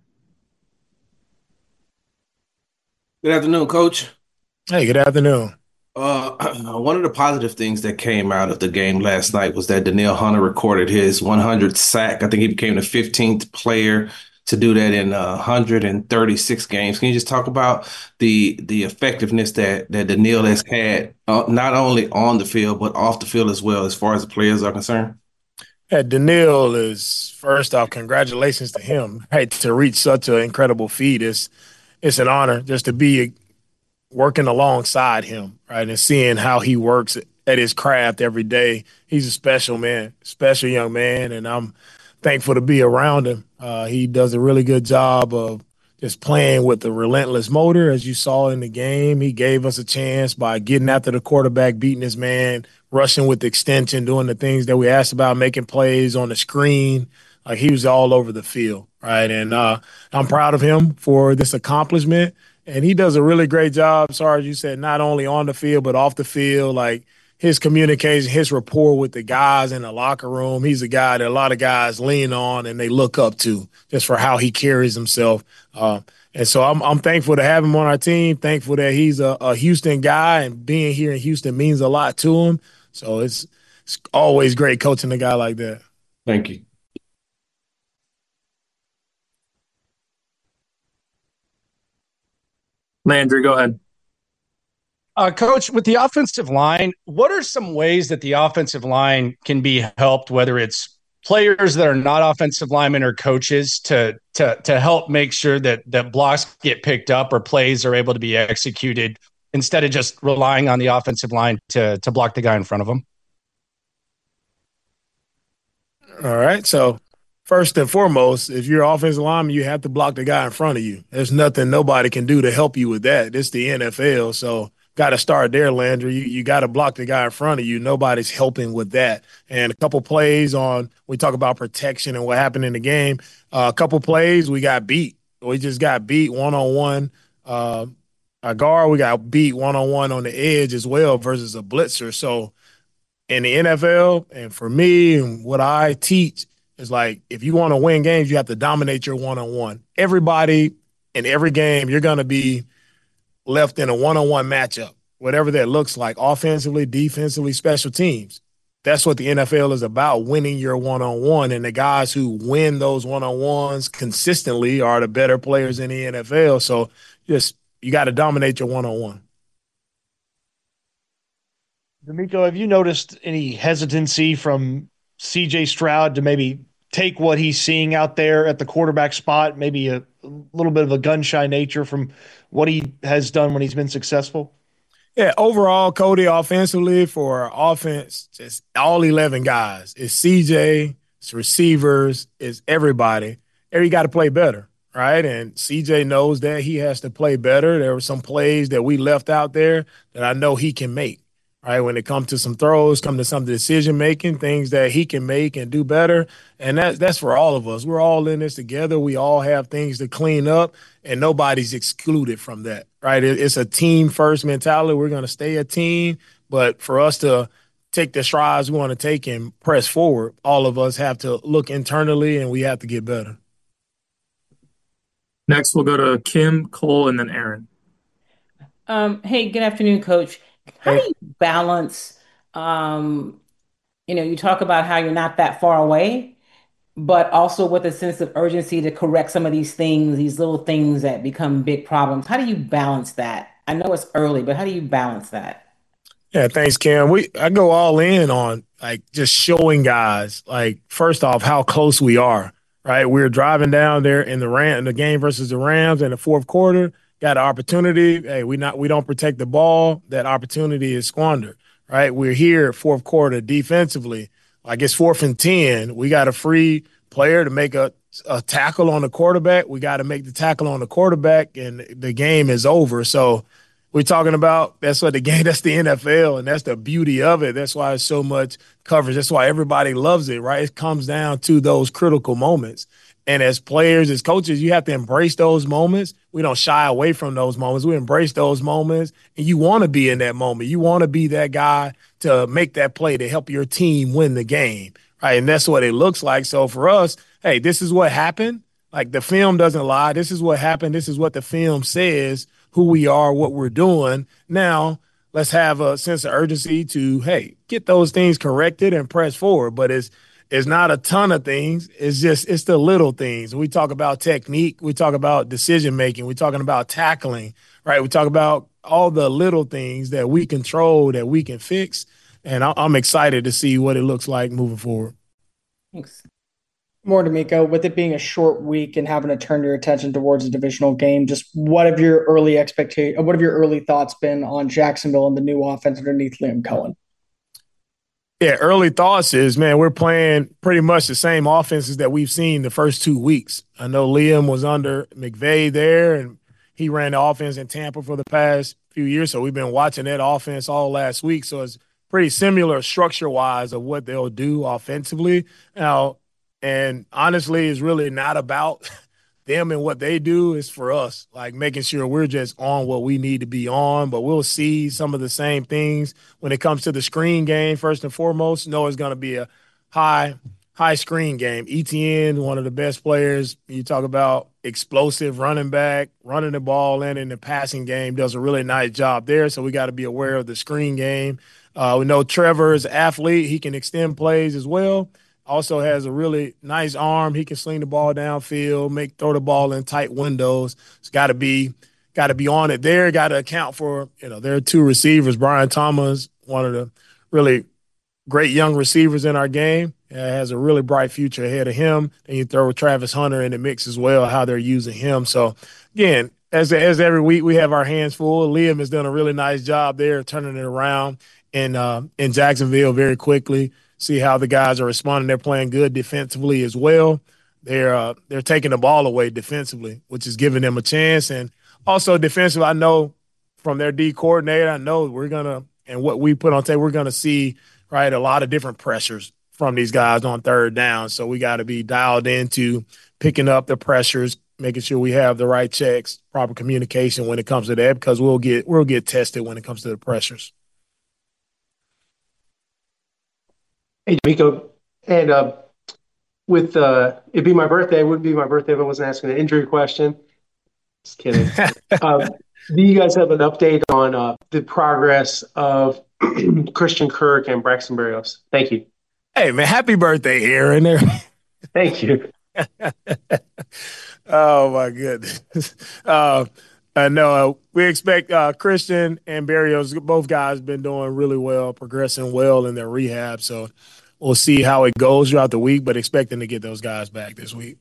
Good afternoon, Coach. Hey, good afternoon. One of the positive things that came out of the game last night was that Danielle Hunter recorded his 100th sack. I think he became the 15th player to do that in 136 games. Can you just talk about the effectiveness that Danielle has had, not only on the field, but off the field as well, as far as the players are concerned? Yeah, Danielle is, first off, congratulations to him, right? To reach such an incredible feat. It's an honor just to be working alongside him, right? And seeing how he works at his craft every day. He's a special man, special young man, and I'm thankful to be around him. He does a really good job of just playing with the relentless motor, as you saw in the game. He gave us a chance by getting after the quarterback, beating his man, rushing with extension, doing the things that we asked about, making plays on the screen. Like, he was all over the field, right? And I'm proud of him for this accomplishment. And he does a really great job, Sarge, you said, not only on the field but off the field. Like, his communication, his rapport with the guys in the locker room. He's a guy that a lot of guys lean on and they look up to just for how he carries himself. And so I'm thankful to have him on our team, thankful that he's a Houston guy, and being here in Houston means a lot to him. So it's always great coaching a guy like that. Thank you. Landry, go ahead. Coach, with the offensive line, what are some ways that the offensive line can be helped, whether it's players that are not offensive linemen or coaches, to help make sure that blocks get picked up or plays are able to be executed instead of just relying on the offensive line to block the guy in front of them? All right. So first and foremost, if you're offensive lineman, you have to block the guy in front of you. There's nothing nobody can do to help you with that. It's the NFL. So got to start there, Landry. You got to block the guy in front of you. Nobody's helping with that. And a couple plays we talk about protection and what happened in the game. A couple plays, we got beat. We just got beat one-on-one. A guard, we got beat one-on-one on the edge as well versus a blitzer. So in the NFL, and for me and what I teach is like, if you want to win games, you have to dominate your one-on-one. Everybody in every game, you're going to be left in a one-on-one matchup, whatever that looks like, offensively, defensively, special teams. That's what the NFL is about, winning your one-on-one. And the guys who win those one-on-ones consistently are the better players in the NFL. So you got to dominate your one-on-one. DeMeco, have you noticed any hesitancy from C.J. Stroud to maybe take what he's seeing out there at the quarterback spot, maybe a little bit of a gun-shy nature from what he has done when he's been successful? Yeah, overall, Cody, offensively for offense, just all 11 guys. It's CJ, it's receivers, it's everybody. You got to play better, right? And CJ knows that he has to play better. There were some plays that we left out there that I know he can make. Right, when it comes to some throws, come to some decision-making, things that he can make and do better. And that's for all of us. We're all in this together. We all have things to clean up, and nobody's excluded from that, right? It's a team-first mentality. We're going to stay a team. But for us to take the strides we want to take and press forward, all of us have to look internally, and we have to get better. Next, we'll go to Kim, Cole, and then Aaron. Hey, good afternoon, Coach. How do you balance, you talk about how you're not that far away, but also with a sense of urgency to correct some of these things, these little things that become big problems. How do you balance that? I know it's early, but how do you balance that? Yeah, thanks, Cam. I go all in on like just showing guys, like, first off, how close we are, right? We're driving down there in the game versus the Rams in the fourth quarter. Got an opportunity. Hey, we don't protect the ball. That opportunity is squandered, right? We're here fourth quarter defensively. Like, it's 4th and 10. We got a free player to make a tackle on the quarterback. We got to make the tackle on the quarterback, and the game is over. So we're talking about that's the NFL, and that's the beauty of it. That's why it's so much coverage. That's why everybody loves it, right? It comes down to those critical moments. And as players, as coaches, you have to embrace those moments. We don't shy away from those moments. We embrace those moments, and you want to be in that moment. You want to be that guy to make that play to help your team win the game, right? And that's what it looks like. So for us, hey, this is what happened. Like, the film doesn't lie. This is what happened. This is what the film says, who we are, what we're doing. Now, let's have a sense of urgency to, hey, get those things corrected and press forward. But it's not a ton of things. It's the little things. We talk about technique. We talk about decision-making. We're talking about tackling, right? We talk about all the little things that we control, that we can fix. And I'm excited to see what it looks like moving forward. Thanks. More, DeMeco, with it being a short week and having to turn your attention towards a divisional game, just what have your early thoughts been on Jacksonville and the new offense underneath Liam Cohen? Yeah, early thoughts is, man, we're playing pretty much the same offenses that we've seen the first 2 weeks. I know Liam was under McVay there, and he ran the offense in Tampa for the past few years, so we've been watching that offense all last week. So it's pretty similar structure-wise of what they'll do offensively. Now, and honestly, it's really not about them and what they do. Is for us, like, making sure we're just on what we need to be on. But we'll see some of the same things when it comes to the screen game. First and foremost, it's going to be a high screen game. ETN, one of the best players. You talk about explosive running back, running the ball in the passing game, does a really nice job there. So we got to be aware of the screen game. We know Trevor is an athlete. He can extend plays as well. Also has a really nice arm. He can sling the ball downfield, throw the ball in tight windows. It's got to be on it there. Got to account for, there are 2 receivers. Brian Thomas, one of the really great young receivers in our game, has a really bright future ahead of him. And you throw Travis Hunter in the mix as well, how they're using him. So, again, as every week we have our hands full. Liam has done a really nice job there, turning it around in Jacksonville very quickly. See how the guys are responding. They're playing good defensively as well. They're taking the ball away defensively, which is giving them a chance. And also defensively, I know from their D coordinator, I know and what we put on tape, we're gonna see right a lot of different pressures from these guys on third down. So we got to be dialed into picking up the pressures, making sure we have the right checks, proper communication when it comes to that, because we'll get tested when it comes to the pressures. Hey, D'Amico, and with it'd be my birthday. It wouldn't be my birthday if I wasn't asking an injury question. Just kidding. Do you guys have an update on the progress of Christian Kirk and Braxton Berrios? Thank you. Hey, man, happy birthday, Aaron. Thank you. Oh, my goodness. No, we expect Christian and Berrios, both guys been doing really well, progressing well in their rehab. So we'll see how it goes throughout the week, but expecting to get those guys back this week.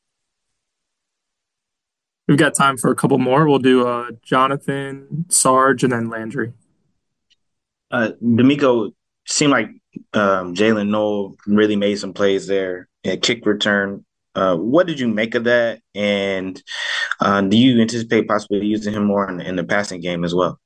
We've got time for a couple more. We'll do Jonathan, Sarge, and then Landry. D'Amico, seemed like Jalen Noel really made some plays there at kick return. What did you make of that? And do you anticipate possibly using him more in the passing game as well?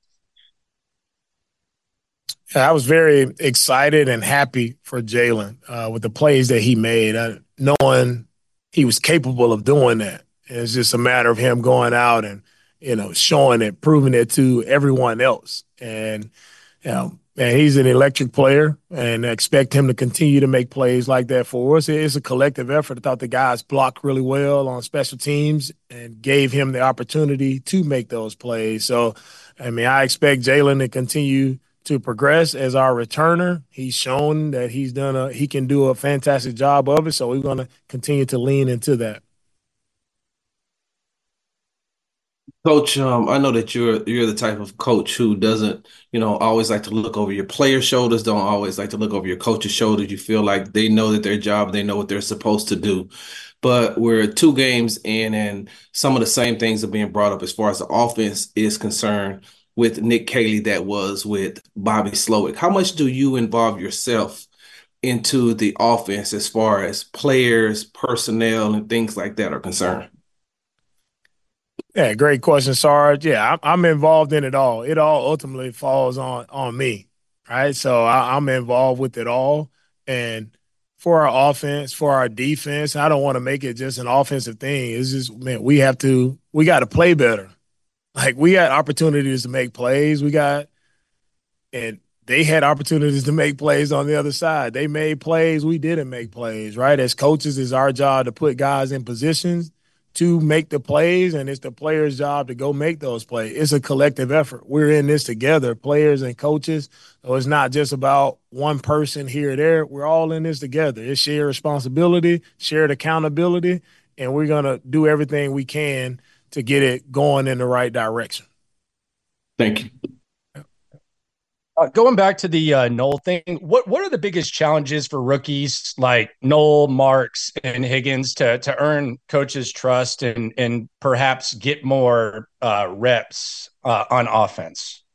I was very excited and happy for Jalen with the plays that he made, knowing he was capable of doing that. It's just a matter of him going out and, showing it, proving it to everyone else. And, and he's an electric player, and I expect him to continue to make plays like that for us. It's a collective effort. I thought the guys blocked really well on special teams and gave him the opportunity to make those plays. So, I expect Jalen to continue to progress as our returner. He's shown that he can do a fantastic job of it. So we're going to continue to lean into that. Coach, I know that you're the type of coach who doesn't, always like to look over your players' shoulders, don't always like to look over your coach's shoulders. You feel like they know that their job, they know what they're supposed to do. But we're 2 games in, and some of the same things are being brought up as far as the offense is concerned with Nick Caley that was with Bobby Slowick. How much do you involve yourself into the offense as far as players, personnel, and things like that are concerned? Yeah, great question, Sarge. Yeah, I'm involved in it all. It all ultimately falls on me, right? So I'm involved with it all. And for our offense, for our defense, I don't want to make it just an offensive thing. It's just, man, we got to play better. Like, we had opportunities to make plays. And they had opportunities to make plays on the other side. They made plays. We didn't make plays, right? As coaches, it's our job to put guys in positions to make the plays, and it's the players' job to go make those plays. It's a collective effort. We're in this together, players and coaches. So it's not just about one person here or there. We're all in this together. It's shared responsibility, shared accountability, and we're going to do everything we can to get it going in the right direction. Thank you. Going back to the Noel thing, what are the biggest challenges for rookies like Noel, Marks, and Higgins to earn coaches' trust and perhaps get more reps on offense?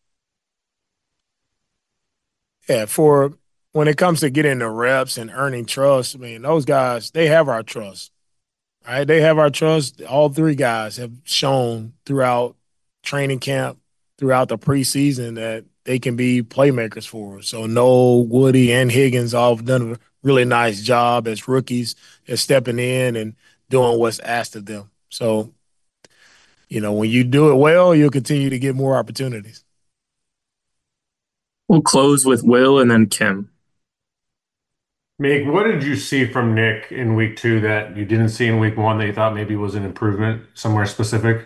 Yeah, for when it comes to getting the reps and earning trust, those guys, they have our trust, right? They have our trust. All 3 guys have shown throughout training camp, throughout the preseason, that they can be playmakers for us. So Noel, Woody, and Higgins all have done a really nice job as rookies at stepping in and doing what's asked of them. So, when you do it well, you'll continue to get more opportunities. We'll close with Will and then Kim. Meg, what did you see from Nick in week 2 that you didn't see in week 1 that you thought maybe was an improvement somewhere specific?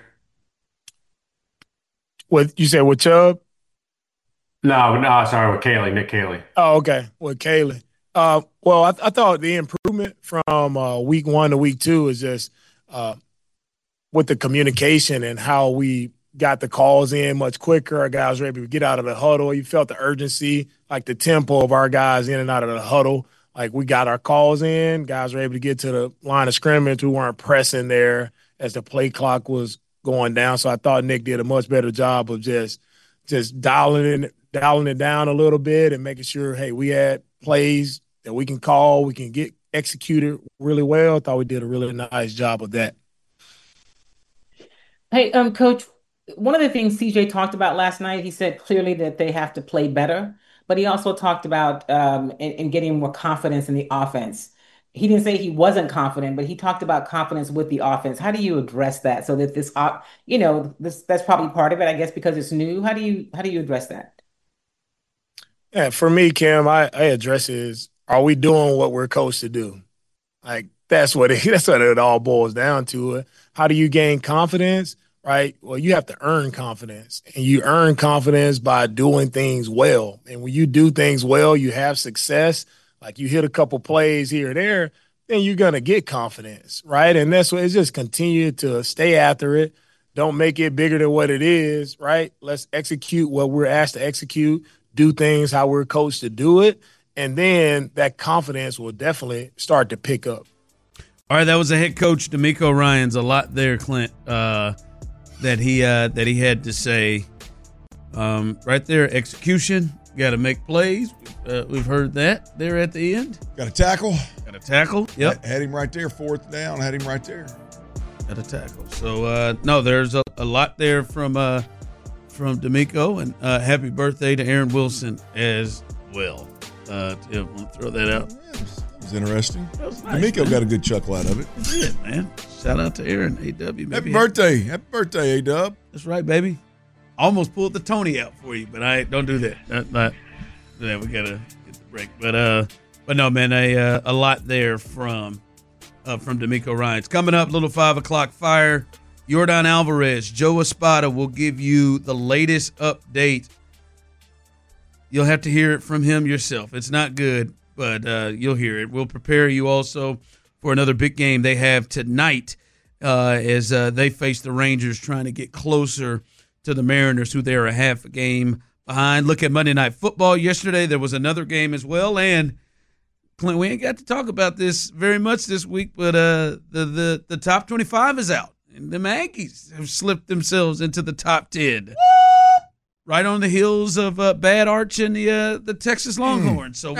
What you said with Chubb? No, sorry, with Nick Caley. Oh, okay, with Caley. Well, I thought the improvement from week 1 to week 2 is just with the communication and how we got the calls in much quicker. Our guys were able to get out of the huddle. You felt the urgency, like the tempo of our guys in and out of the huddle. Like, we got our calls in. Guys were able to get to the line of scrimmage. We weren't pressing there as the play clock was going down. So I thought Nick did a much better job of just dialing it down a little bit and making sure, hey, we had plays that we can call, we can get executed really well. I thought we did a really nice job of that. Hey, Coach, one of the things CJ talked about last night, he said clearly that they have to play better, but he also talked about in getting more confidence in the offense. He didn't say he wasn't confident, but he talked about confidence with the offense. How do you address that so that that's probably part of it, I guess, because it's new. How do you address that? Yeah, for me, Kim, I address is, are we doing what we're coached to do? Like that's what it all boils down to. How do you gain confidence? Right? Well, you have to earn confidence, and you earn confidence by doing things well. And when you do things well, you have success. Like you hit a couple plays here or there, then you're going to get confidence, right? And that's what it's just continue to stay after it. Don't make it bigger than what it is, right? Let's execute what we're asked to execute, do things how we're coached to do it, and then that confidence will definitely start to pick up. All right, that was the head coach, DeMeco Ryans. A lot there, Clint, that he had to say. Right there, execution. Got to make plays. We've heard that there at the end. Got to tackle. Got to tackle. Yep. Had him right there. 4th down. Had him right there. Got to tackle. So, no, there's a lot there from DeMeco. And happy birthday to Aaron Wilson as well. I want to throw that out. Yeah, it was interesting. That was nice, DeMeco man. Got a good chuckle out of it. He did, man. Shout out to Aaron, A-W. Happy birthday. Happy birthday, A-Dub. That's right, baby. Almost pulled the Tony out for you, but I don't do that. We gotta get the break. But no, man, a lot there from DeMeco Ryans. Coming up, little 5 o'clock fire. Yordan Alvarez, Joe Espada will give you the latest update. You'll have to hear it from him yourself. It's not good, but you'll hear it. We'll prepare you also for another big game they have tonight as they face the Rangers, trying to get closer to the Mariners, who they're a half a game behind. Look at Monday Night Football. Yesterday there was another game as well, and Clint, we ain't got to talk about this very much this week, but the top 25 is out, and the Aggies have slipped themselves into the top 10. Right on the heels of Bad Arch and the Texas Longhorns. So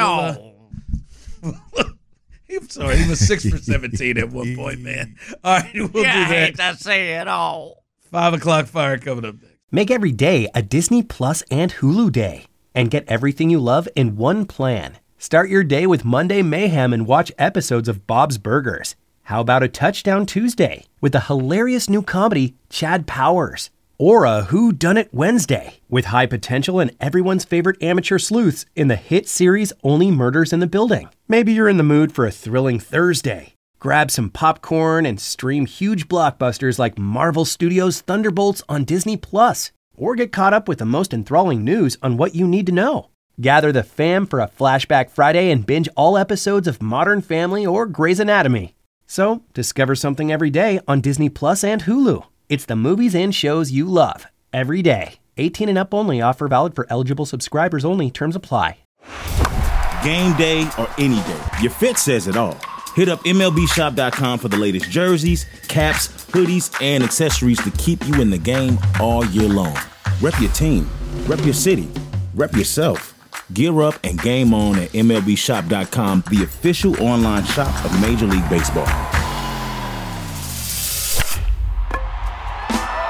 I'm sorry, he was 6 for 17 at one point, man. All right, we'll do that. I hate to say it all. 5 o'clock fire coming up next. Make every day a Disney Plus and Hulu day and get everything you love in one plan. Start your day with Monday Mayhem and watch episodes of Bob's Burgers. How about a Touchdown Tuesday with the hilarious new comedy Chad Powers? Or a Who Done It Wednesday with high potential and everyone's favorite amateur sleuths in the hit series Only Murders in the Building. Maybe you're in the mood for a thrilling Thursday. Grab some popcorn and stream huge blockbusters like Marvel Studios' Thunderbolts on Disney+. Or get caught up with the most enthralling news on what you need to know. Gather the fam for a Flashback Friday and binge all episodes of Modern Family or Grey's Anatomy. So, discover something every day on Disney Plus and Hulu. It's the movies and shows you love every day. 18 and up only. Offer valid for eligible subscribers only. Terms apply. Game day or any day, your fit says it all. Hit up MLBshop.com for the latest jerseys, caps, hoodies, and accessories to keep you in the game all year long. Rep your team, rep your city, rep yourself. Gear up and game on at MLBshop.com, the official online shop of Major League Baseball.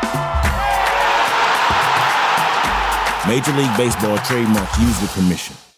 Major League Baseball trademarks used with permission.